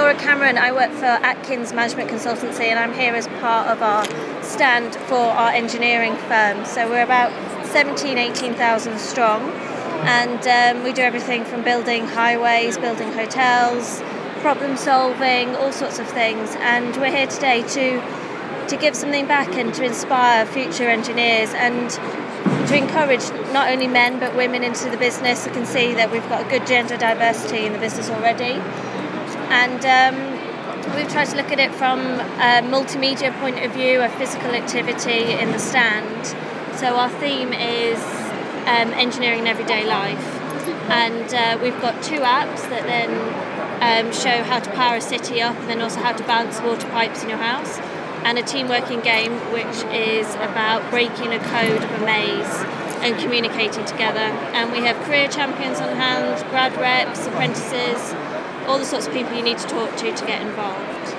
Laura Cameron. I work for Atkins Management Consultancy, and I'm here as part of our stand for our engineering firm. So we're about 18,000 strong, and we do everything from building highways, building hotels, problem solving, all sorts of things. And we're here today to give something back and to inspire future engineers and to encourage not only men but women into the business. You can see that we've got a good gender diversity in the business already, and we've tried to look at it from a multimedia point of view, a physical activity in the stand. So our theme is engineering in everyday life, and we've got two apps that then show how to power a city up, and then also how to balance water pipes in your house, and a team working game which is about breaking a code of a maze and communicating together. And we have career champions on hand, grad reps, apprentices, all the sorts of people you need to talk to get involved.